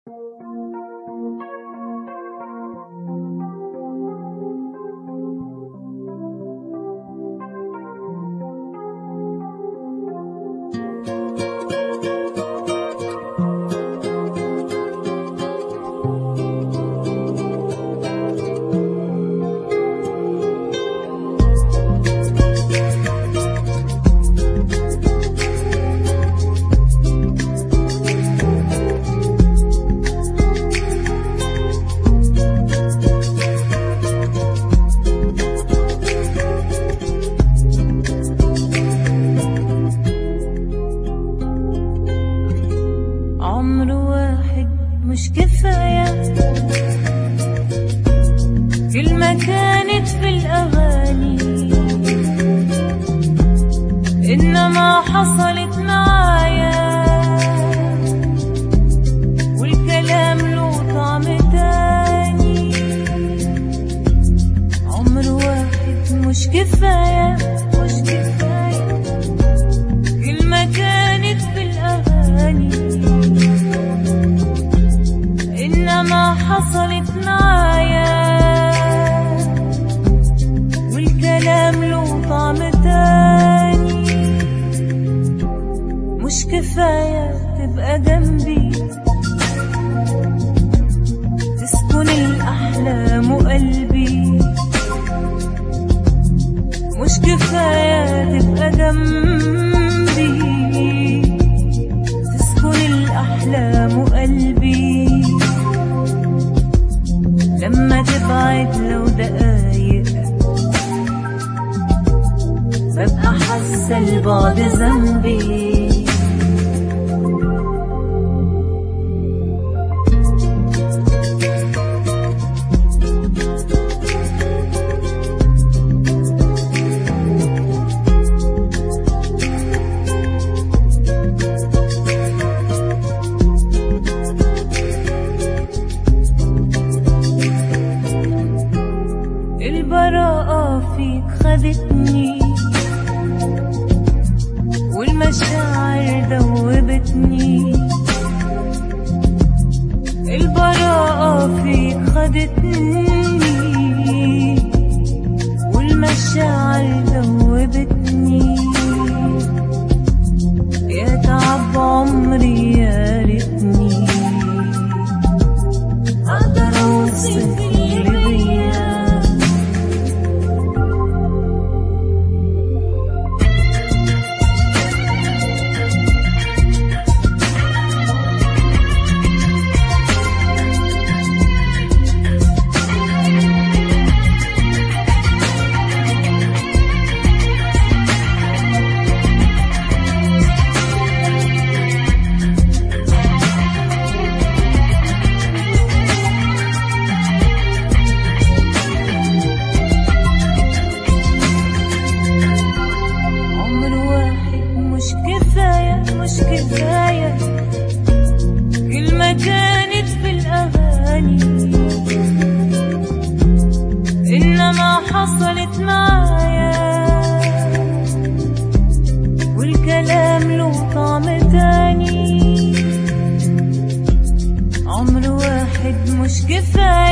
عمر واحد مش كفاية، كلمة كانت في الأغاني إنما حصلت معايا، والكلام له طعم تاني. عمر واحد مش كفاية، مش كفاية، كلمة كانت في الأغاني إنما حصلت معايا، والكلام له طعم تاني. مش كفاية تبقى جنبي، تسكن الأحلام قلبي. مش كفاية تبقى جنبي، تسكن الأحلام قلبي. لما تبعد لو دقايق ببقى حاسة البعد ذنبي. البراءة فيك خدتني، والمشاعر دوبتني. البراءة فيك خدتني، والمشاعر دوبتني. يا تعب عمري يا ريتني أقدر أوصف اللي بيا. مش كفاية كلمة كانت في الأغاني إنما حصلت معايا، والكلام له طعم تاني. عمر واحد مش كفاية.